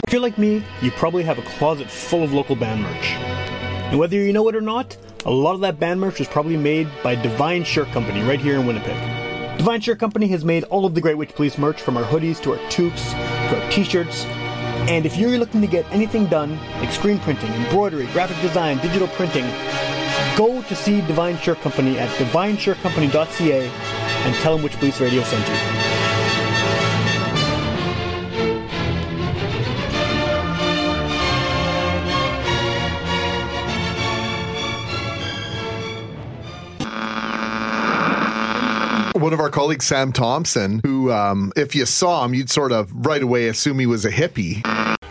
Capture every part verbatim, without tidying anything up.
If you're like me, you probably have a closet full of local band merch. And whether you know it or not, a lot of that band merch was probably made by Divine Shirt Company right here in Winnipeg. Divine Shirt Company has made all of the Great Witch Police merch, from our hoodies to our toques to our t-shirts. And if you're looking to get anything done, like screen printing, embroidery, graphic design, digital printing, go to see Divine Shirt Company at divine shirt company dot c a and tell them Witch Police Radio sent you. One of our colleagues, Sam Thompson, who, um, if you saw him, you'd sort of right away assume he was a hippie.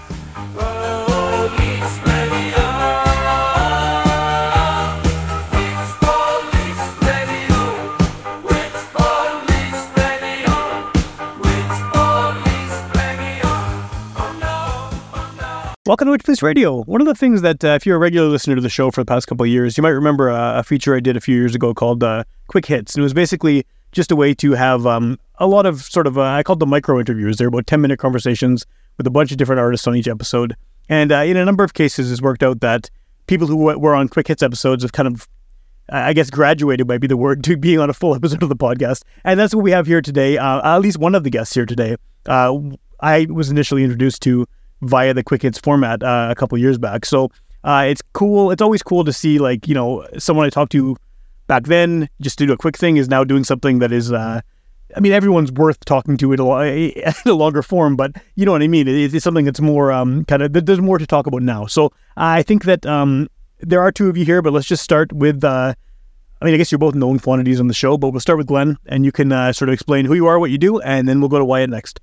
Welcome to Witch Police Radio. One of the things that, uh, if you're a regular listener to the show for the past couple of years, you might remember uh, a feature I did a few years ago called uh, Quick Hits. And it was basically just a way to have um, a lot of sort of, uh, I called them micro interviews. They're about ten-minute conversations with a bunch of different artists on each episode. And uh, in a number of cases, it's worked out that people who were on Quick Hits episodes have kind of, I guess, graduated might be the word, to being on a full episode of the podcast. And that's what we have here today. Uh, at least one of the guests here today, uh, I was initially introduced to via the Quick Hits format uh, a couple of years back. So uh, it's cool. It's always cool to see, like, you know, someone I talked to back then, just to do a quick thing, is now doing something that is, uh, I mean, everyone's worth talking to in a, in a longer form, but you know what I mean? It, it's something that's more um, kind of, there's more to talk about now. So I think that um, there are two of you here, but let's just start with, uh, I mean, I guess you're both known quantities on the show, but we'll start with Glenn, and you can uh, sort of explain who you are, what you do, and then we'll go to Wyatt next.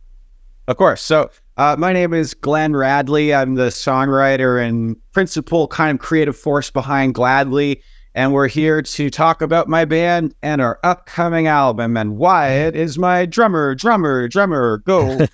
Of course. So uh, my name is Glenn Radley. I'm the songwriter and principal kind of creative force behind Gladly. And we're here to talk about my band and our upcoming album. And Wyatt is my drummer, drummer, drummer, go.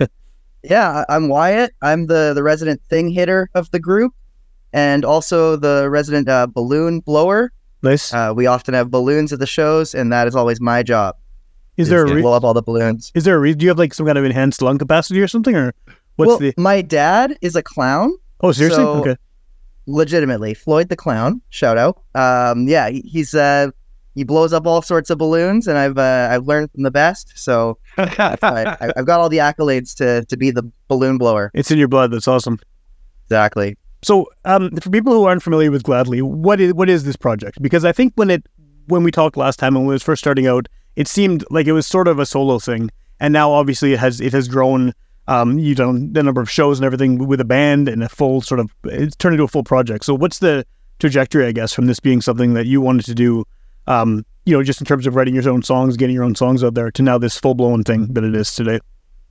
Yeah, I'm Wyatt. I'm the, the resident thing hitter of the group, and also the resident uh, balloon blower. Nice. Uh, we often have balloons at the shows, and that is always my job. Is there a re- blow up all the balloons? Is there a reason? Do you have like some kind of enhanced lung capacity or something, or what's well, the? My dad is a clown. Oh, seriously? So, okay. Legitimately, Floyd the clown. Shout out. Um, yeah, he, he's uh, he blows up all sorts of balloons, and I've uh, I've learned from the best. So I, I, I've got all the accolades to to be the balloon blower. It's in your blood. That's awesome. Exactly. So, um, for people who aren't familiar with Gladly, what is what is this project? Because I think when it when we talked last time and when it was first starting out, it seemed like it was sort of a solo thing, and now obviously it has it has grown. Um, you've done the number of shows and everything with a band and a full sort of it's turned into a full project. So, what's the trajectory, I guess, from this being something that you wanted to do? Um, you know, just in terms of writing your own songs, getting your own songs out there, to now this full blown thing that it is today.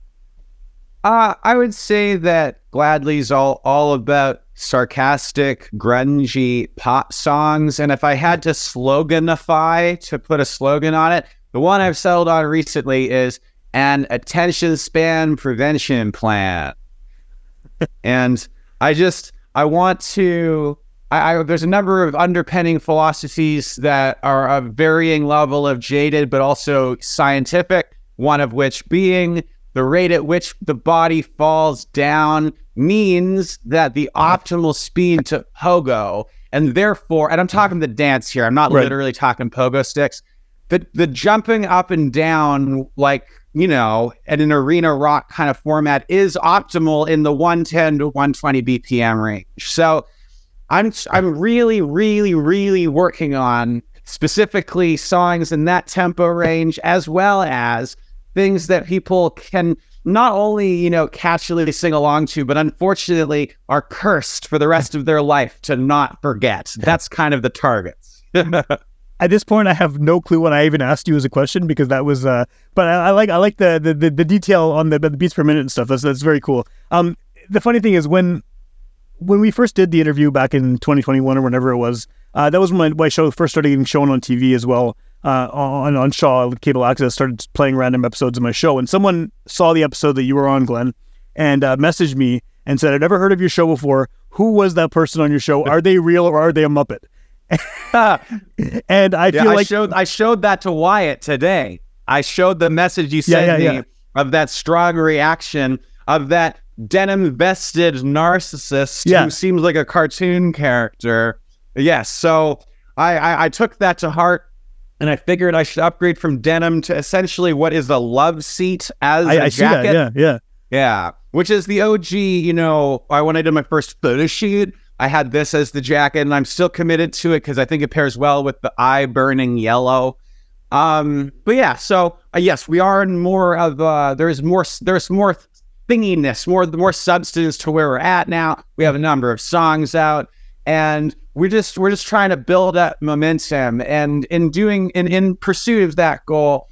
Uh, I would say that Gladly's all all about sarcastic, grungy pop songs. And if I had to sloganify, to put a slogan on it, the one I've settled on recently is an attention span prevention plan. And I just, I want to, I, I there's a number of underpinning philosophies that are a varying level of jaded, but also scientific, one of which being the rate at which the body falls down means that the optimal speed to pogo, and therefore, and I'm talking the dance here, I'm not right. literally talking pogo sticks, the, the jumping up and down, like, you know, at an arena rock kind of format is optimal in the one ten to one twenty B P M range. So I'm, I'm really, really, really working on specifically songs in that tempo range, as well as things that people can not only, you know, catchily sing along to, but unfortunately are cursed for the rest of their life to not forget. That's kind of the targets. At this point, I have no clue what I even asked you as a question, because that was, uh, but I, I like I like the, the, the detail on the, the beats per minute and stuff. That's that's very cool. Um, the funny thing is when when we first did the interview back in twenty twenty-one or whenever it was, uh, that was when my, my show first started getting shown on T V as well. Uh, on on Shaw Cable Access, started playing random episodes of my show, and someone saw the episode that you were on, Glenn, and uh, messaged me and said, "I'd never heard of your show before. Who was that person on your show? Are they real or are they a Muppet?" And I yeah, feel I like showed I showed that to Wyatt today. I showed the message you Yeah, sent yeah, me yeah. of that strong reaction of that denim vested narcissist Yeah. who seems like a cartoon character. Yes. So I, I, I took that to heart, and I figured I should upgrade from denim to essentially what is a love seat as I, a I see that. jacket. Yeah, yeah. Yeah, which is the O G, you know, I when I did my first photo shoot, I had this as the jacket, and I'm still committed to it because I think it pairs well with the eye burning yellow. Um, but yeah, so uh, yes, we are in more of, uh, there's more, there's more thinginess, more, more substance to where we're at now. We have a number of songs out, and we're just, we're just trying to build up momentum. And in doing, in, in pursuit of that goal,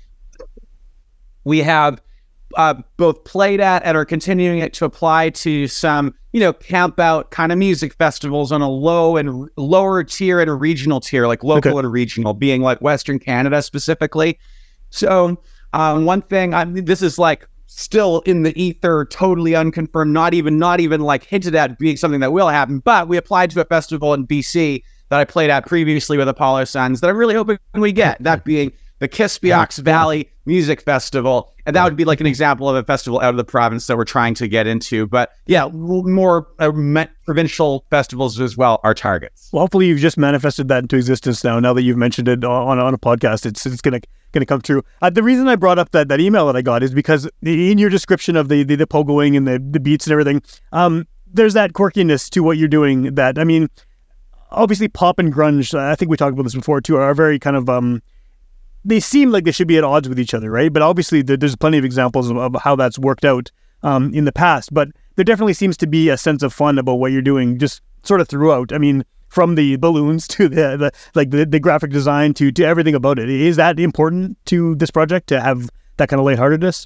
we have Uh, both played at and are continuing it to apply to some, you know, camp out kind of music festivals on a low and lower tier and a regional tier, like local Okay. and regional, being like Western Canada specifically. So um, one thing, I mean, this is like still in the ether, totally unconfirmed, not even, not even like hinted at being something that will happen, but we applied to a festival in B C that I played at previously with Apollo Suns that I'm really hoping we get, that being the Kispiox Valley Music Festival. And that would be like an example of a festival out of the province that we're trying to get into. But yeah, more uh, me- provincial festivals as well are targets. Well, hopefully you've just manifested that into existence now. Now that you've mentioned it on on a podcast, it's it's gonna gonna come true. Uh, the reason I brought up that, that email that I got is because in your description of the the, the pogoing and the the beats and everything, um, there's that quirkiness to what you're doing. That I mean, obviously pop and grunge. I think we talked about this before too. Are very kind of um. They seem like they should be at odds with each other, right? But obviously there, there's plenty of examples of, of how that's worked out um, in the past. But there definitely seems to be a sense of fun about what you're doing just sort of throughout. I mean, from the balloons to the, the like the, the graphic design to, to everything about it. Is that important to this project to have that kind of lightheartedness?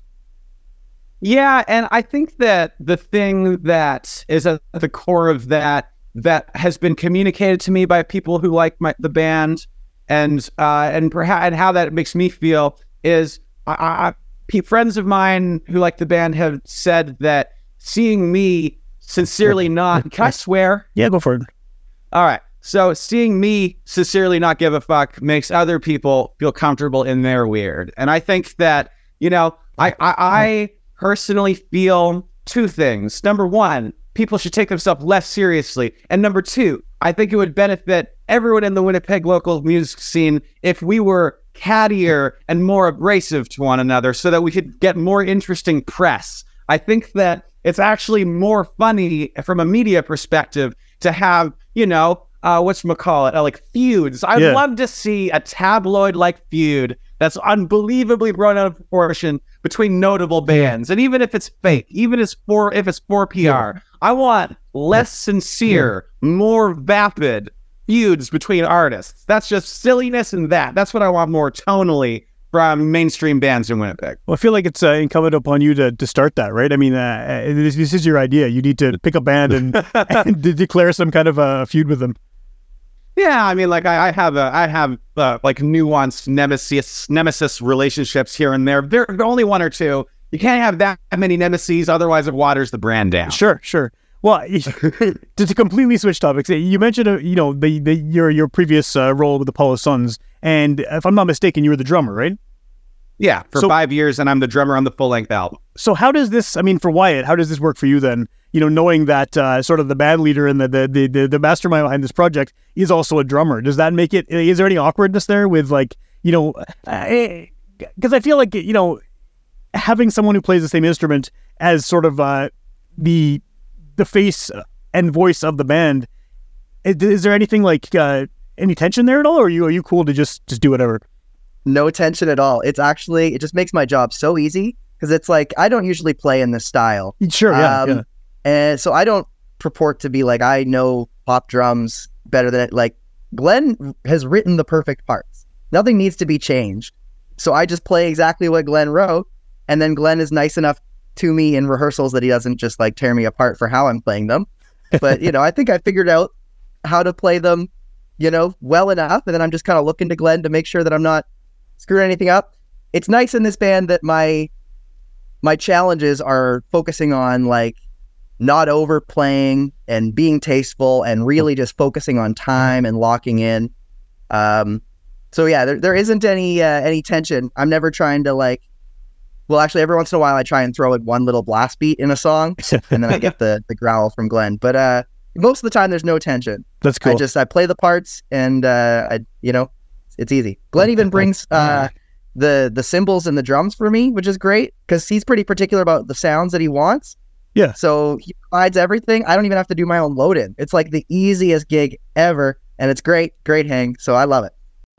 Yeah, and I think that the thing that is at the core of that, that has been communicated to me by people who like my, the band, and uh, and perhaps and how that makes me feel is, I, I, I, friends of mine who like the band have said that seeing me sincerely not, can I swear? Yeah, go for it. All right. So seeing me sincerely not give a fuck makes other people feel comfortable in their weird. And I think that, you know, I, I, I personally feel two things. Number one, people should take themselves less seriously. And number two, I think it would benefit everyone in the Winnipeg local music scene if we were cattier and more abrasive to one another so that we could get more interesting press. I think that it's actually more funny from a media perspective to have, you know, uh, whatchamacallit, uh, like feuds. I'd Yeah. love to see a tabloid-like feud that's unbelievably blown out of proportion between notable bands. And even if it's fake, even if it's for, if it's for P R, I want less sincere, more vapid feuds between artists. That's just silliness and that. That's what I want more tonally from mainstream bands in Winnipeg. Well, I feel like it's uh, incumbent upon you to, to start that, right? I mean, uh, this, this is your idea. You need to pick a band and, and de- declare some kind of a feud with them. Yeah, I mean, like I, I have a, I have uh, like nuanced nemesis, nemesis relationships here and there. There are only one or two. You can't have that many nemesis, otherwise it waters the brand down. Sure, sure. Well, to, to completely switch topics, you mentioned, uh, you know, the, the your your previous uh, role with Apollo Suns, and if I'm not mistaken, you were the drummer, right? Yeah, for So- five years, and I'm the drummer on the full length album. So how does this? I mean, for Wyatt, how does this work for you then? You know, knowing that uh, sort of the band leader and the the, the the the mastermind behind this project is also a drummer. Does that make it? Is there any awkwardness there with like, you know, because I feel like, you know, having someone who plays the same instrument as sort of uh, the the face and voice of the band, is, is there anything like uh, any tension there at all, or are you are you cool to just just do whatever? No tension at all. It's actually, it just makes my job so easy because it's like, I don't usually play in this style. Sure, yeah, Um, yeah. And so I don't purport to be like, I know pop drums better than it. Like, Glenn has written the perfect parts. Nothing needs to be changed. So I just play exactly what Glenn wrote. And then Glenn is nice enough to me in rehearsals that he doesn't just like tear me apart for how I'm playing them. But, you know, I think I figured out how to play them, you know, well enough. And then I'm just kind of looking to Glenn to make sure that I'm not screwing anything up. It's nice in this band that my my challenges are focusing on like not overplaying and being tasteful and really just focusing on time and locking in. Um, so yeah, there there isn't any uh, any tension. I'm never trying to like Well, actually, every once in a while, I try and throw in one little blast beat in a song, and then I get the, the growl from Glenn. But uh, most of the time, there's no tension. That's cool. I just I play the parts, and uh, I you know, it's easy. Glenn even brings uh, the the cymbals and the drums for me, which is great because he's pretty particular about the sounds that he wants. Yeah. So he provides everything. I don't even have to do my own load in. It's like the easiest gig ever, and it's great, great hang. So I love it.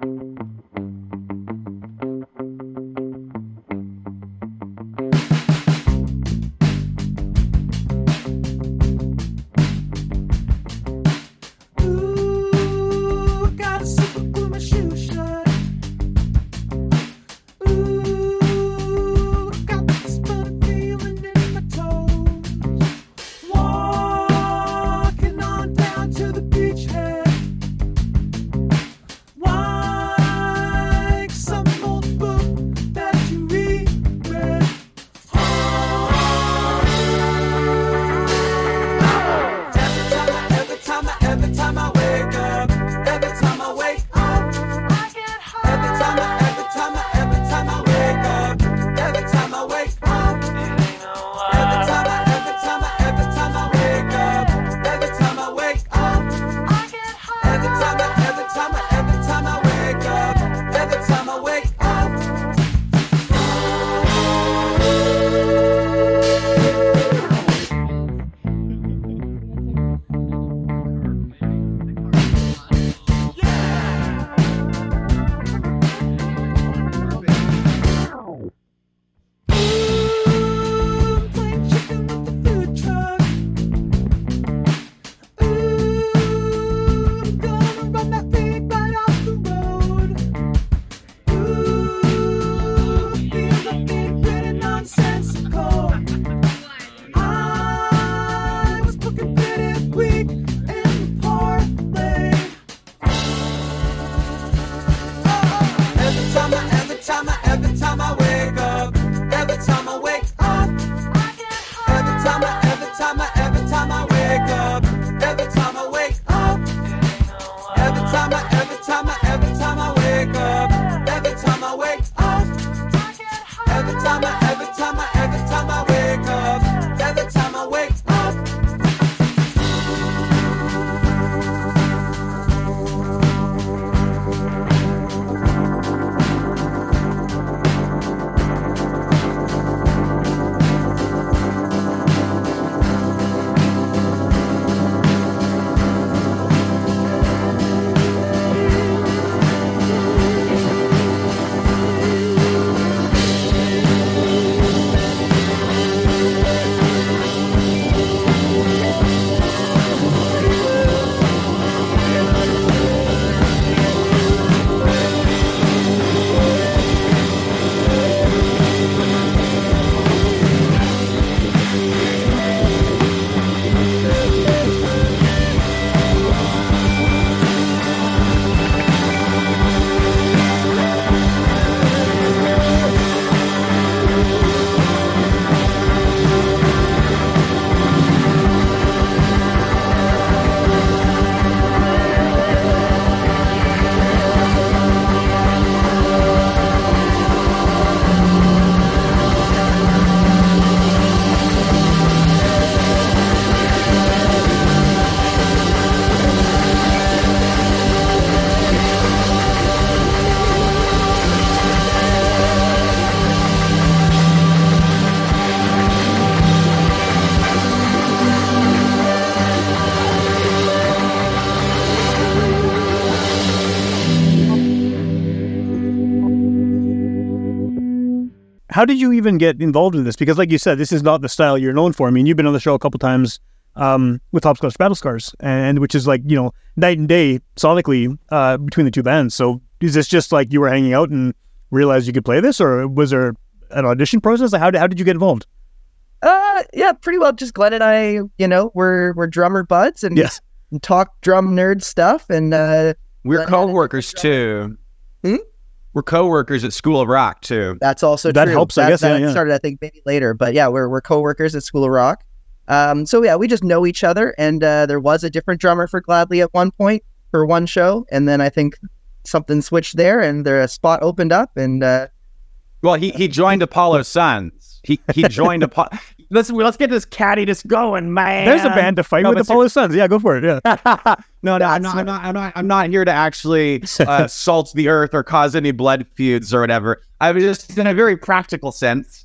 How did you even get involved in this? Because like you said, this is not the style you're known for. I mean, you've been on the show a couple times um, with Hopscotch Battle Scars, and which is like, you know, night and day sonically uh, between the two bands. So is this just like you were hanging out and realized you could play this, or was there an audition process? Like, how did, how did you get involved? Uh, yeah, pretty well. Just Glenn and I, you know, we're we're drummer buds and, Yes. and talk drum nerd stuff. And uh, We're Glenn co-workers too. Hmm? We're co-workers at School of Rock too. that's also That true. helps, I That- guess, yeah, That yeah. started, I think, maybe later. But yeah, we're we're co-workers at School of Rock. Um, so yeah, we just know each other. And uh, there was a different drummer for Gladly at one point for one show, and then I think something switched there, and there a spot opened up, and uh, Well, he he joined Apollo Suns. He he joined Apollo. Let's let's get this cattiness going, man. There's a band to fight No, with but Apollo Suns. Yeah, go for it. Yeah. no, no, I'm not, I'm not, I'm not, I'm not here to actually uh, salt the earth or cause any blood feuds or whatever. I was just, in a very practical sense,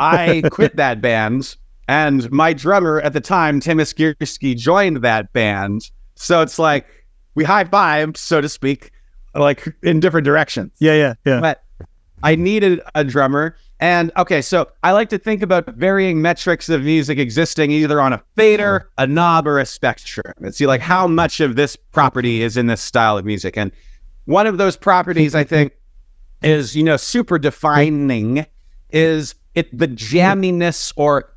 I quit that band, and my drummer at the time, Tim Iskierski, joined that band. So it's like we high-fived, so to speak, like in different directions. Yeah, yeah, yeah. But I needed a drummer. And okay, so I like to think about varying metrics of music existing either on a fader, a knob, or a spectrum. And see like how much of this property is in this style of music. And one of those properties I think is, you know, super defining is it the jamminess or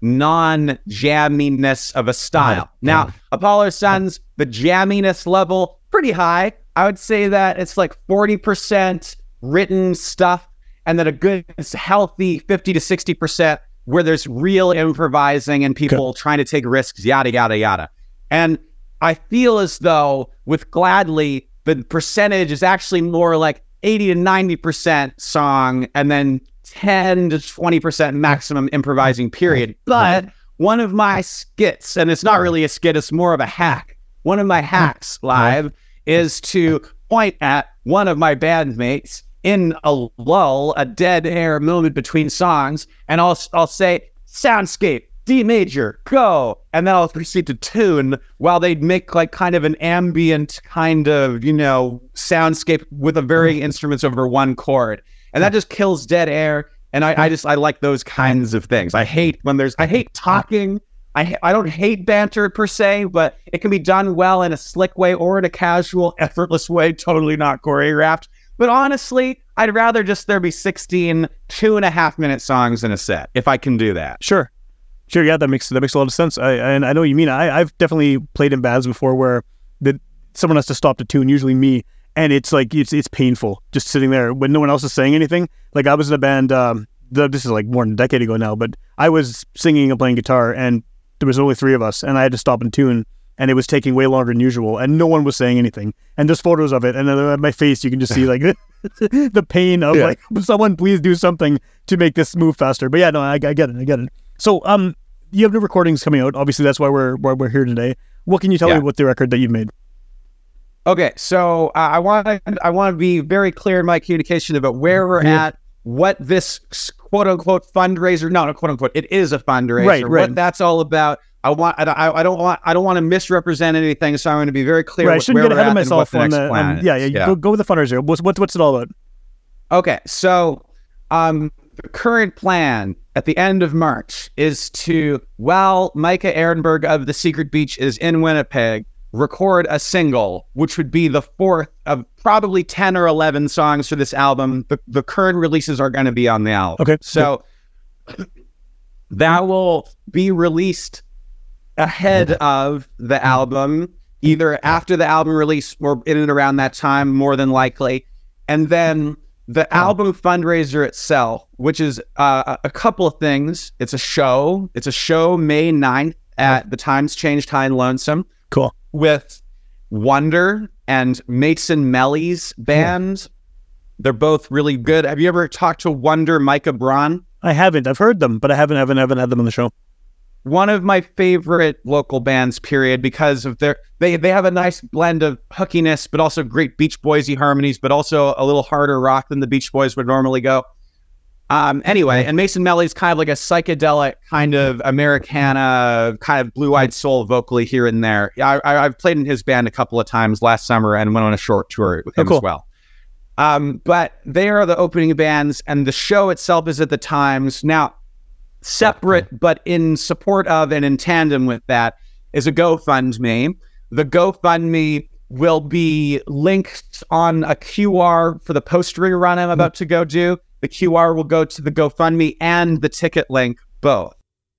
non-jamminess of a style. Now, Apollo Suns, the jamminess level, pretty high. I would say that it's like forty percent written stuff, and then a good, healthy fifty to sixty percent where there's real improvising and people okay. trying to take risks, yada, yada, yada. And I feel as though with Gladly, the percentage is actually more like eighty to ninety percent song and then ten to twenty percent maximum improvising period. But one of my skits, and it's not really a skit, it's more of a hack. One of my hacks live is to point at one of my bandmates in a lull, a dead air moment between songs, and I'll I'll say, soundscape, D major, go, and then I'll proceed to tune while they make like kind of an ambient kind of, you know, soundscape with a varying instruments over one chord. And that just kills dead air, and I, I just, I like those kinds of things. I hate when there's, I hate talking, I I don't hate banter per se, but it can be done well in a slick way or in a casual, effortless way, totally not choreographed. But honestly, I'd rather just there be sixteen two and a half minute songs in a set if I can do that. Sure, sure, yeah, that makes that makes a lot of sense. I and I know what you mean. I I've definitely played in bands before where the someone has to stop the tune, usually me, and it's like it's it's painful just sitting there when no one else is saying anything. Like I was in a band. Um, the, this is like more than a decade ago now, but I was singing and playing guitar, and there was only three of us, and I had to stop and tune. And it was taking way longer than usual, and no one was saying anything. And there's photos of it, and then at my face, you can just see like the pain of yeah. like, someone please do something to make this move faster. But yeah, no, I, I get it, I get it. So, um, you have new recordings coming out. Obviously, that's why we're why we're here today. What can you tell yeah. me about the record that you've made? Okay, so uh, I want to I want to be very clear in my communication about where we're yeah. at, what this quote unquote fundraiser. No, no, quote unquote. It is a fundraiser. Right, right. What that's all about. I want. I, I don't want. I don't want to misrepresent anything. So I'm going to be very clear. Right, I shouldn't where get ahead of we're at myself and what on the the. next plan Um, yeah, is. yeah. yeah. Go, go with the fundraiser. What's what's what's it all about? Okay, so um, the current plan at the end of March is to, while Micah Ehrenberg of The Secret Beach is in Winnipeg, record a single, which would be the fourth of probably ten or eleven songs for this album. The, the current releases are going to be on the album. Okay, so that will be released ahead of the album, either after the album release or in and around that time, more than likely. And then the album fundraiser itself, which is uh, a couple of things. It's a show. It's a show May ninth at the Times Changed High and Lonesome. Cool. With Wonder and Mason Melly's band. They're both really good. Have you ever talked to Wonder, Micah Braun? I haven't. I've heard them, but I haven't, haven't, haven't had them on the show. One of my favorite local bands, period, because of their they they have a nice blend of hookiness, but also great Beach Boys-y harmonies, but also a little harder rock than the Beach Boys would normally go. Um, anyway, and Mason Melly's kind of like a psychedelic kind of Americana, kind of blue-eyed soul vocally here and there. I, I, I've played in his band a couple of times last summer and went on a short tour with him oh, cool. as well. Um, but they are the opening bands, and the show itself is at the Times. Now, separate, but in support of and in tandem with that is a GoFundMe. The GoFundMe will be linked on a Q R for the poster run I'm about to go do. The Q R will go to the GoFundMe and the ticket link, both.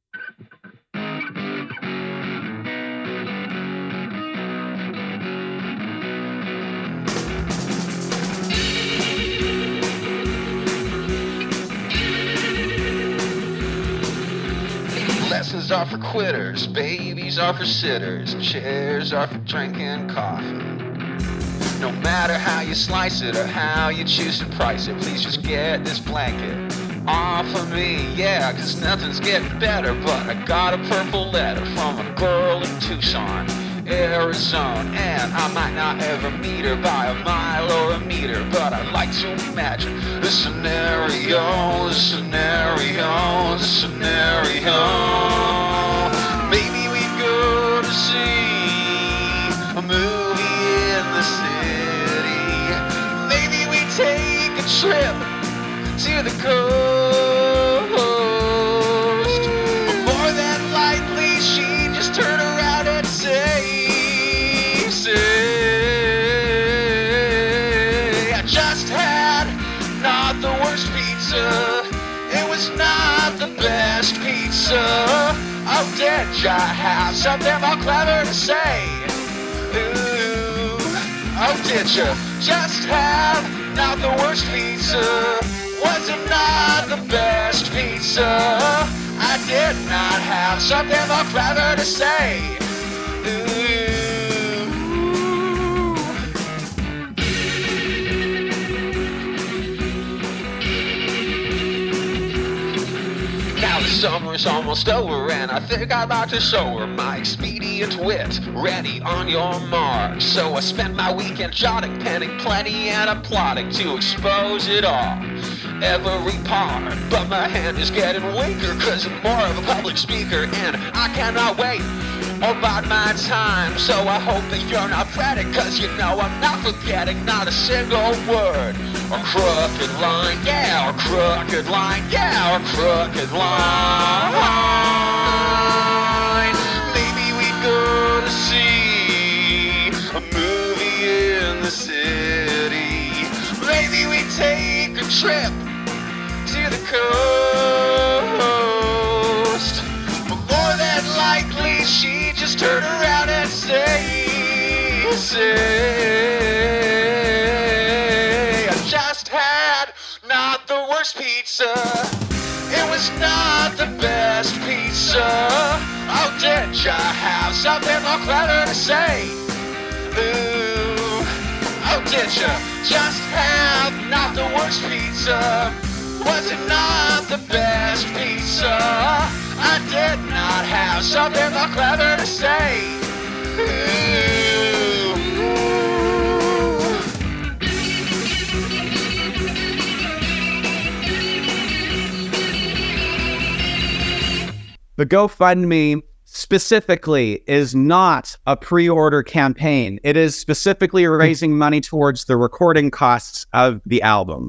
Lessons are for quitters, babies are for sitters, chairs are for drinking coffee. No matter how you slice it or how you choose to price it, please just get this blanket off of me, yeah, cause nothing's getting better. But I got a purple letter from a girl in Tucson, Arizona, and I might not ever meet her by a mile or a meter, but I like to imagine the scenario, the scenario, the scenario. Maybe we go to see a movie in the city. Maybe we take a trip to the coast. But more than likely, she just turn around and say, say, I just had not the worst pizza. It was not the best pizza. Oh, did ya have something more clever to say? Ooh, oh, did ya just have not the worst pizza? Was it not the best pizza? I did not have something more clever to say. Ooh. Now the summer's almost over, and I think I'd like to show her my expedient wit. Ready on your mark. So I spent my weekend jotting, penning plenty, and I'm plotting to expose it all. Every part, but my hand is getting weaker, cause I'm more of a public speaker, and I cannot wait or bide my time. So I hope that you're not fretting, cause you know I'm not forgetting not a single word or crooked line, yeah, or crooked line, yeah, or crooked line. Maybe we go to see a movie in the city. Maybe we take a trip to the coast. But more than likely, she just turned around and say, say, I just had not the worst pizza. It was not the best pizza. Oh, did ya have something more clever to say? Ooh, oh, did ya just have not the worst pizza? Was it not the best pizza? I did not have something more clever to say. Ooh. The GoFundMe specifically is not a pre-order campaign. It is specifically raising money towards the recording costs of the album.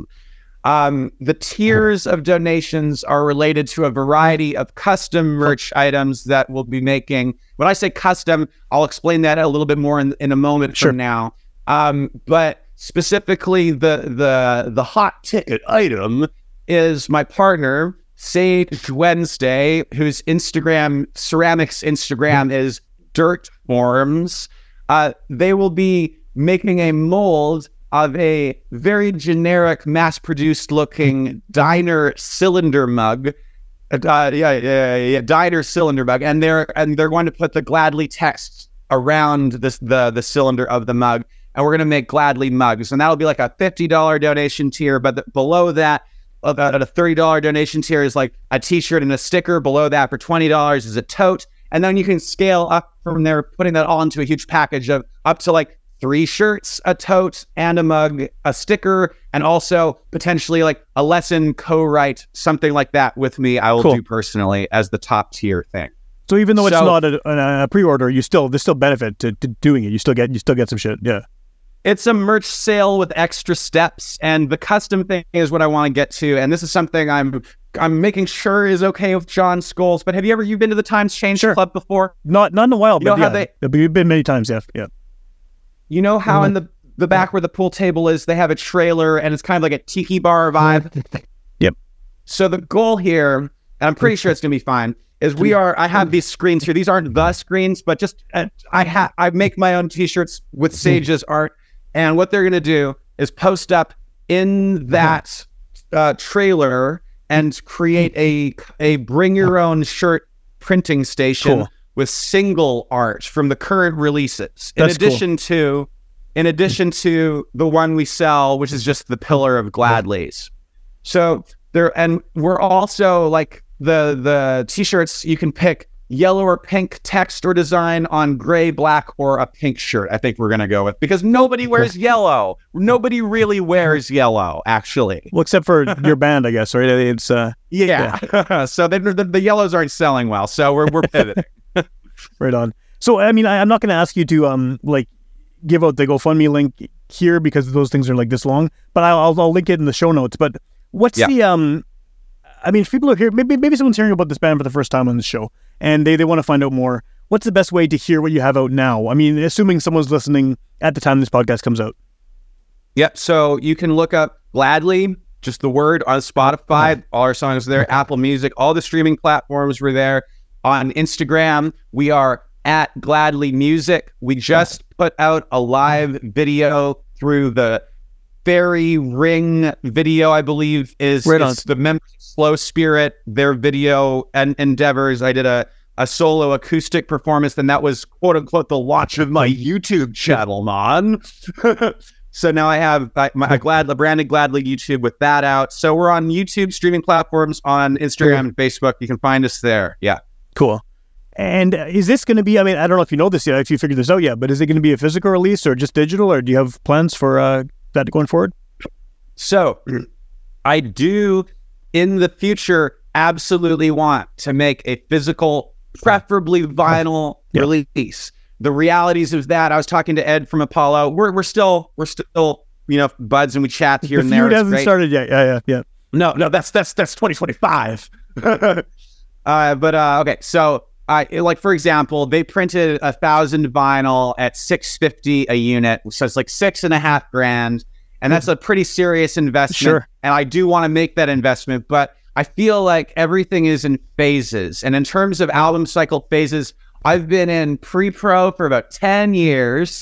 Um, the tiers of donations are related to a variety of custom merch items that we'll be making. When I say custom, I'll explain that a little bit more in, in a moment Sure. from now. Um, but specifically, the the the hot ticket item is my partner, Sage Wednesday, whose Instagram, ceramics Instagram is Dirt Forms. Uh, they will be making a mold of a very generic, mass-produced looking diner cylinder mug. Uh, yeah, yeah, yeah, yeah, diner cylinder mug, and they're and they're going to put the Gladly text around this the the cylinder of the mug, and we're going to make Gladly mugs, and that'll be like a fifty dollars donation tier. But the, below that, at a thirty dollars donation tier is like a T-shirt and a sticker. Below that, for twenty dollars, is a tote, and then you can scale up from there, putting that all into a huge package of up to like three shirts, a tote, and a mug, a sticker, and also potentially like a lesson co-write, something like that with me. I will Cool. do personally as the top tier thing. So even though it's So- not a, a, a pre-order, you still there's still benefit to, to doing it. You still get you still get some shit. Yeah. It's a merch sale with extra steps, and the custom thing is what I want to get to. And this is something I'm I'm making sure is okay with John Scholes. But have you ever you been to the Times Change Sure. Club before? Not not in a while, You know but how yeah, they- we've been many times. Yeah, yeah. You know how in the the back where the pool table is, they have a trailer, and it's kind of like a tiki bar vibe. Yep. So the goal here, and I'm pretty sure it's gonna be fine, is we are. I have these screens here. These aren't the screens, but just uh, I have I make my own T-shirts with Sage's art, and what they're gonna do is post up in that uh, trailer and create a a bring your own shirt printing station. Cool. With single art from the current releases, in That's cool. addition to, in addition to the one we sell, which is just the pillar of Gladly's. So there, and we're also like the the t-shirts. You can pick yellow or pink text or design on gray, black, or a pink shirt. I think we're gonna go with, because nobody wears yellow. Nobody really wears yellow, actually. Well, except for your band, I guess, right? It's uh, yeah. yeah. So the, the the yellows aren't selling well. So we're we're pivoting. Right on. So I mean, I, I'm not gonna ask you to um like give out the GoFundMe link here because those things are like this long, but I'll I'll, I'll link it in the show notes. But what's yeah. the um? I mean, if people are here, maybe maybe someone's hearing about this band for the first time on the show, and they, they want to find out more. What's the best way to hear what you have out now? I mean, assuming someone's listening at the time this podcast comes out. Yep. So you can look up Gladly, just the word, on Spotify. All our songs are there. Apple Music, all the streaming platforms were there. On Instagram, we are at Gladly Music. We just put out a live video through the Fairy Ring video, I believe, is, right is the members of Slow Spirit, their video and endeavors. I did a, a solo acoustic performance, and that was, quote unquote, the launch of my YouTube channel, man. So now I have I, my a Glad, a branded Gladly YouTube with that out. So we're on YouTube, streaming platforms, on Instagram and Facebook. You can find us there. Yeah. Cool. And is this going to be, I mean, I don't know if you know this yet, if you figured this out yet, but is it going to be a physical release or just digital, or do you have plans for uh, that going forward? So I do in the future absolutely want to make a physical, preferably vinyl yeah. release. The realities of that, I was talking to Ed from Apollo. We're we're still we're still you know buds, and we chat here the and there. The feud hasn't great. started yet. Yeah, yeah, yeah. No, no, that's that's that's twenty twenty-five. uh, but uh, okay, so uh, like for example, they printed a thousand vinyl at six fifty a unit, so it's like six and a half grand, and that's a pretty serious investment. Sure. And I do want to make that investment, but I feel like everything is in phases. And in terms of album cycle phases, I've been in pre-pro for about ten years,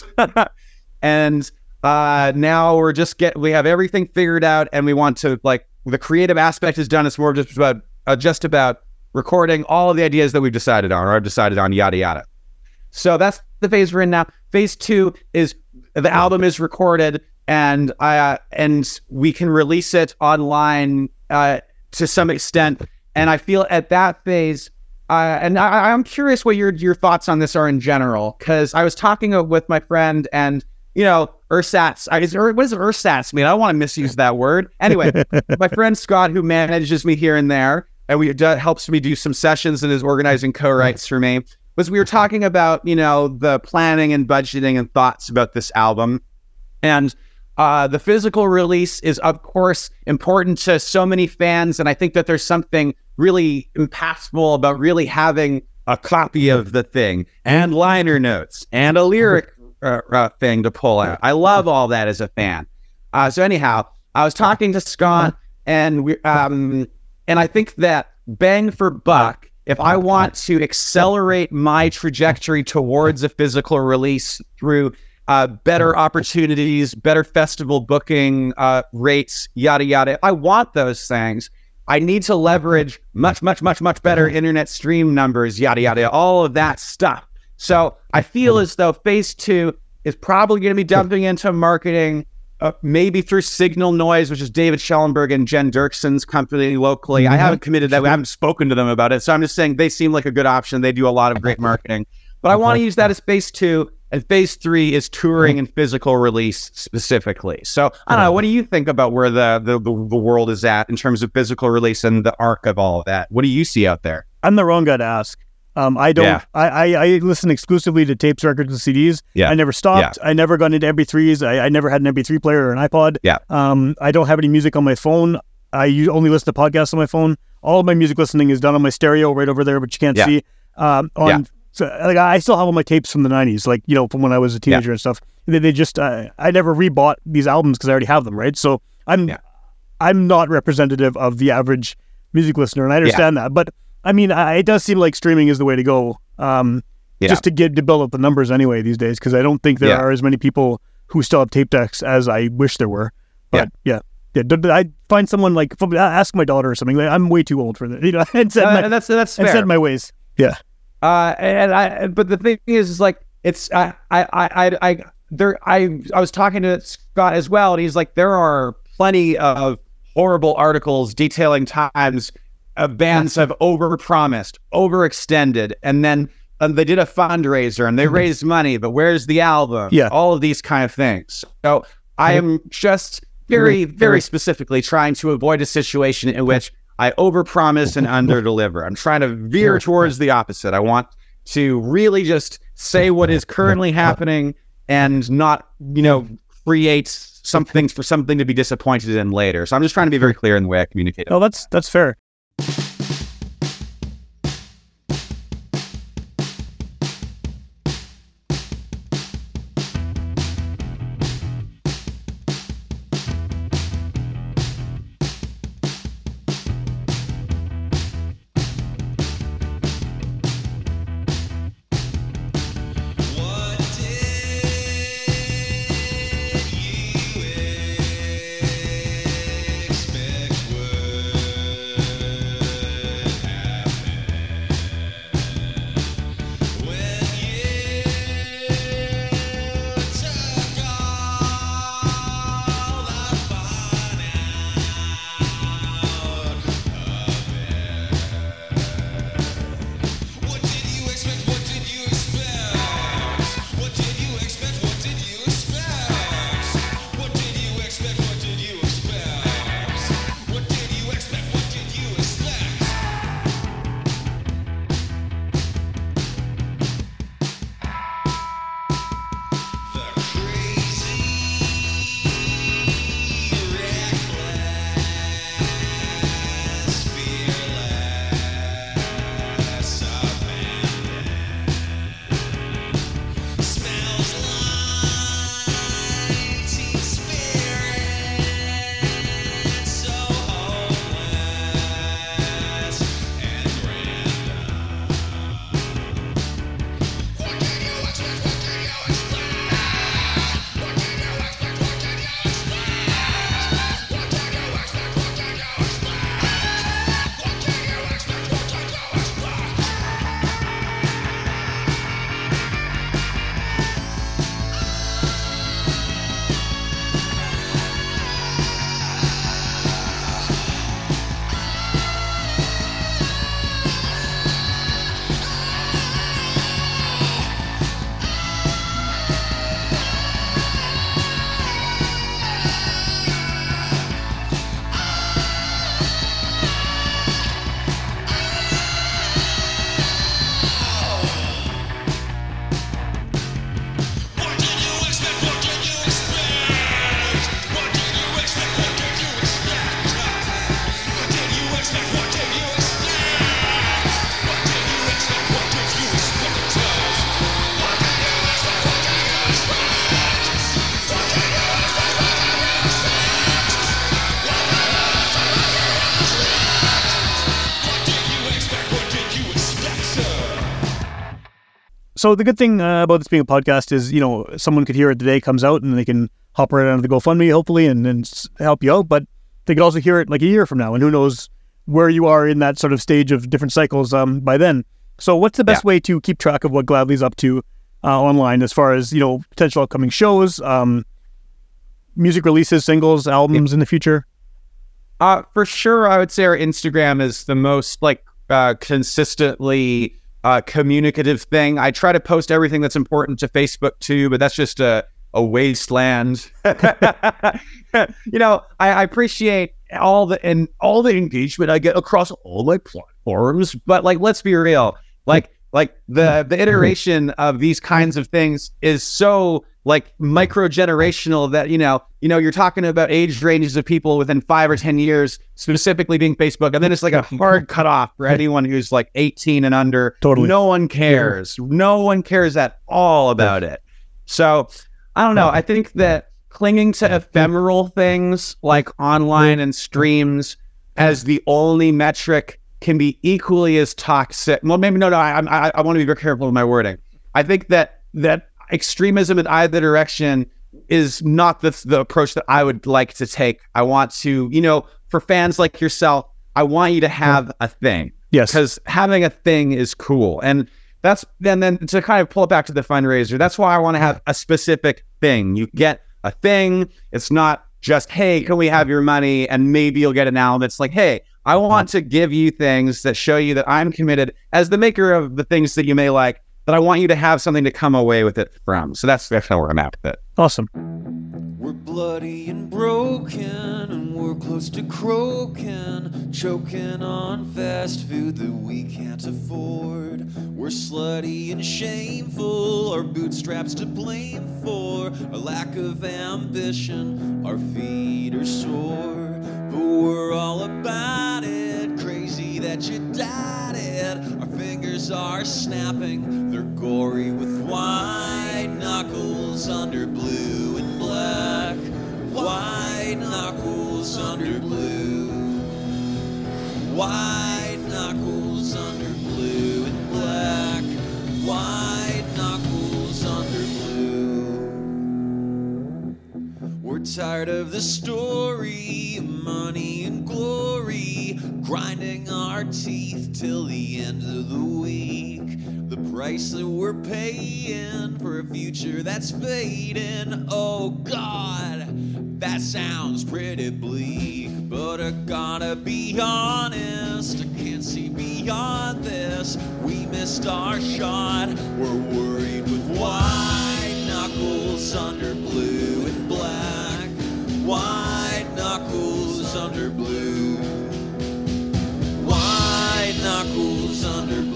and uh, now we're just get we have everything figured out, and we want to, like, the creative aspect is done. It's more just about uh, just about recording all of the ideas that we've decided on, or I've decided on, yada yada. So that's the phase we're in now. Phase two is the album is recorded, and uh, and we can release it online uh, to some extent. And I feel at that phase. Uh, and I, I'm curious what your your thoughts on this are in general, because I was talking with my friend, and you know, ersatz. I, is, what does ersatz mean? I don't want to misuse that word. Anyway, my friend Scott, who manages me here and there, and we do, helps me do some sessions and is organizing co-writes for me, was we were talking about, you know, the planning and budgeting and thoughts about this album, and uh, the physical release is, of course, important to so many fans, and I think that there's something really impactful about really having a copy of the thing and liner notes and a lyric uh, uh, thing to pull out. I love all that as a fan. Uh, so anyhow, I was talking to Scott, and we um, and I think that bang for buck, if I want to accelerate my trajectory towards a physical release through uh, better opportunities, better festival booking uh, rates, yada yada, if I want those things, I need to leverage much, much, much, much better internet stream numbers, yada, yada, all of that stuff. So I feel as though phase two is probably going to be dumping into marketing, uh, maybe through Signal Noise, which is David Schellenberg and Jen Dirkson's company locally. Mm-hmm. I haven't committed that. I haven't spoken to them about it. So I'm just saying they seem like a good option. They do a lot of great marketing. But I want to use that as phase two. And phase three is touring and physical release specifically. So I don't know. What do you think about where the, the, the, the world is at in terms of physical release and the arc of all of that? What do you see out there? I'm the wrong guy to ask. Um, I don't. Yeah. I, I, I listen exclusively to tapes, records, and C Ds. Yeah. I never stopped. Yeah. I never got into M P threes. I, I never had an M P three player or an iPod. Yeah. Um, I don't have any music on my phone. I only listen to podcasts on my phone. All of my music listening is done on my stereo right over there, but you can't yeah. see. Um, on yeah. So, like, I still have all my tapes from the nineties, like, you know, from when I was a teenager yeah. and stuff. They, they just, uh, I never rebought these albums because I already have them, right? So I'm, yeah. I'm not representative of the average music listener, and I understand yeah. that. But I mean, I, it does seem like streaming is the way to go, um, yeah. just to get to build up the numbers anyway these days. Because I don't think there yeah. are as many people who still have tape decks as I wish there were. But yeah, yeah, yeah I find someone like ask my daughter or something. Like, I'm way too old for that, you know. And set uh, my, and that's that's fair. And set my ways. Yeah. Uh, and I, but the thing is, is like, it's, I, I, I, I, there, I, I was talking to Scott as well, and he's like, there are plenty of horrible articles detailing times uh, bands have overpromised, overextended, and then um, they did a fundraiser and they raised money, but where's the album? Yeah. All of these kind of things. So I am just very, very specifically trying to avoid a situation in which I overpromise and underdeliver. I'm trying to veer towards the opposite. I want to really just say what is currently happening and not, you know, create something for something to be disappointed in later. So I'm just trying to be very clear in the way I communicate it. Oh, that's that's fair. So the good thing uh, about this being a podcast is, you know, someone could hear it the day it comes out and they can hop right onto the GoFundMe, hopefully, and, and s- help you out. But they could also hear it like a year from now, and who knows where you are in that sort of stage of different cycles um, by then. So what's the best Yeah. way to keep track of what Gladly's up to uh, online as far as, you know, potential upcoming shows, um, music releases, singles, albums in the future? Uh, for sure, I would say our Instagram is the most like uh, consistently uh, communicative thing. I try to post everything that's important to Facebook too, but that's just a, a wasteland. You know, I, I appreciate all the and all the engagement I get across all my platforms, but like, let's be real, like like the the iteration of these kinds of things is so like micro generational that, you know, you know, you're talking about age ranges of people within five or ten years, specifically being Facebook. And then it's like a hard cutoff for anyone who's like eighteen and under. Totally. No one cares. No one cares at all about it. So I don't know. I think that clinging to ephemeral things like online and streams as the only metric can be equally as toxic. Well, maybe no, no. I I, I want to be very careful with my wording. I think that that extremism in either direction is not the the approach that I would like to take. I want to, you know, for fans like yourself, I want you to have a thing. Yes. Because having a thing is cool. And that's, and then to kind of pull it back to the fundraiser, that's why I want to have a specific thing. You get a thing. It's not just, hey, can we have your money? And maybe you'll get an album that's like, hey, I want to give you things that show you that I'm committed as the maker of the things that you may like, that I want you to have something to come away with it from. So that's, that's kind of where I'm at with it. Awesome. We're bloody and broken, and we're close to croaking, choking on fast food that we can't afford. We're slutty and shameful, our bootstraps to blame for our lack of ambition, our feet are sore. But we're all about it, crazy that you died it. Our fingers are snapping, they're gory with white knuckles under blue and black. White knuckles under blue. White knuckles under blue and black. White knuckles under blue. We're tired of the story, money and glory, grinding our teeth till the end of the week. The price that we're paying for a future that's fading. Oh God, that sounds pretty bleak. But I gotta be honest, I can't see beyond this. We missed our shot, we're worried with white knuckles under blue and black. White knuckles under blue. White knuckles under blue.